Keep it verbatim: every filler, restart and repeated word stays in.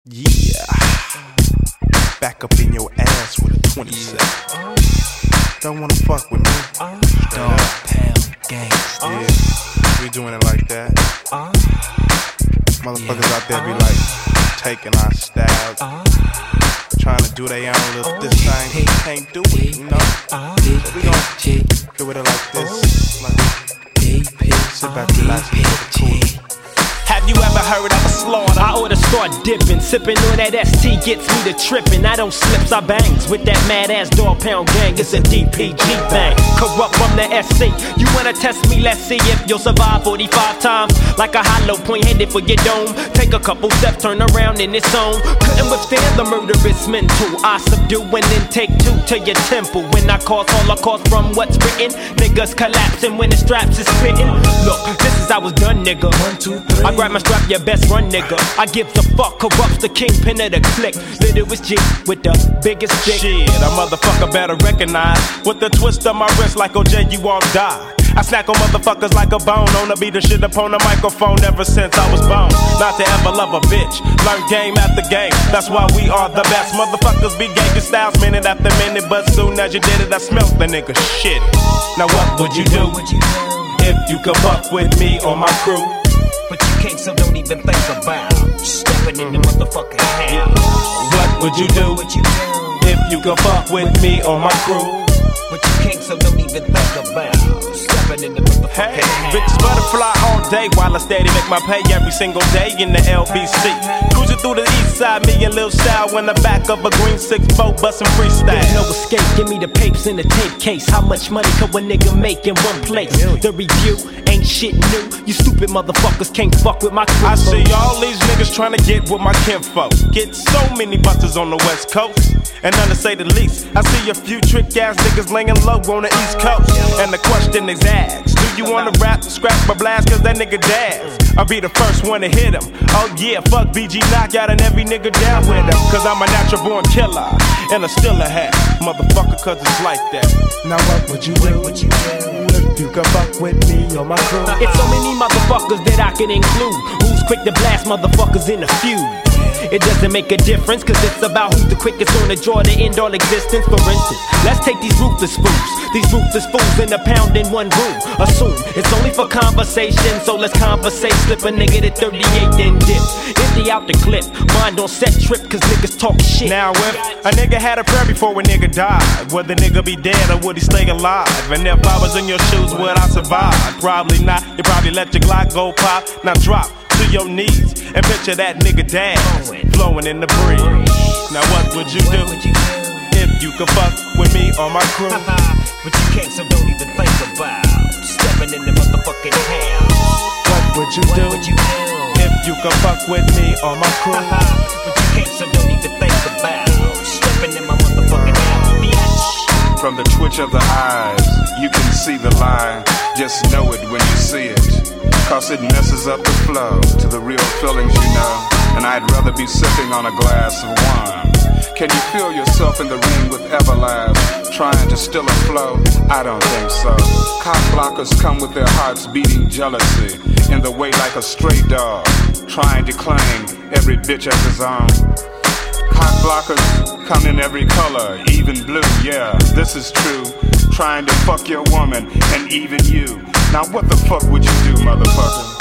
Yeah, back up in your ass with a twenty-seven. Don't wanna fuck with me. Dog Pound Gangsta. Yeah, we doing it like that. Motherfuckers out there be like taking our styles, trying to do their own little this thing. Can't do it, you know. So we gon' do it like this. Like, sit back, relax, and get cool. Have you ever heard of a slaughter? I oughta start dipping, sipping on that S T gets me to tripping. I don't slips, I bangs with that mad ass Dog Pound gang. It's a D P G bang. Corrupt from the S C. You wanna test me? Let's see if you'll survive forty-five times. Like a hollow point headed for your dome. Take a couple steps, turn around in its zone. Couldn't withstand the murderous mental. I subdue and then take two to your temple. When I cause holocaust from what's written, niggas collapsing when the straps is spitting. Look, this is I was done, nigga. One, two, three. I grab my strap, your best run, nigga. I give a fuck, corrupts the kingpin of the clique. Little was G with the biggest dick. Shit, a motherfucker better recognize. With the twist of my wrist like O J, you all die. I snack on motherfuckers like a bone. On the beat the shit upon the microphone ever since I was born. Not to ever love a bitch. Learn game after game. That's why we are the best. Motherfuckers be gangin' styles minute after minute. But soon as you did it, I smelt the nigga shit. Now what would you do if you could fuck with me or my crew? But you can't, so don't even think about stepping in the motherfucking house. What would you do if you could fuck with me or my crew? But you can't, so don't even think about stepping in the motherfucking Hey, house. bitches butterfly all day while I steady make my pay every single day in the L B C. Cruising through the east side, me and Lil Sal in the back of a green six four bustin' freestyle. There's no escape, give me the papers in the tape case. How much money could a nigga make in one place? The review ain't shit new. You stupid motherfuckers can't fuck with my crew. I see all these niggas trying to get with my kinfolk. Get so many busters on the west coast, and none to say the least. I see a few trick ass niggas laying low on the east coast. And the question is asked, do you wanna rap, scratch my blast, cause that nigga dads? I'll be the first one to hit him. Oh yeah, fuck B G Knockout and every nigga down with him. Cause I'm a natural born killer, and I still a hat. Motherfucker, cause it's like that. Now what would you do if you could fuck with me or my crew? It's so many motherfuckers that I can include. Who's quick to blast motherfuckers in a feud? It doesn't make a difference, cause it's about who's the quickest on the draw to end all existence. For instance, let's take these ruthless fools. These ruthless fools in a pound in one room. Assume it's only for conversation, so let's conversate. Slip a nigga to thirty-eight, then dip. Empty out the clip, mind on set trip, cause niggas talk shit. Now if a nigga had a prayer before a nigga died, would the nigga be dead or would he stay alive? And if I was in your shoes, would I survive? Probably not, you probably let your Glock go pop. Now drop to your knees and picture that nigga dance flowing in the breeze. Now what would you do if you could fuck with me or my crew? But you can't, so don't even think about stepping in the motherfucking house. What would you do if you could fuck with me or my crew? But you can't, so don't even think about stepping in my motherfucking house, bitch. From the twitch of the eyes, you can see the lie. Just know it when you see it, cause it messes up the flow to the real feelings you know. And I'd rather be sipping on a glass of wine. Can you feel yourself in the ring with Everlast, trying to still a flow? I don't think so. Cock blockers come with their hearts beating jealousy in the way like a stray dog, trying to claim every bitch as his own. Cock blockers come in every color, even blue, yeah, this is true. Trying to fuck your woman and even you. Now what the fuck would you do, motherfucker?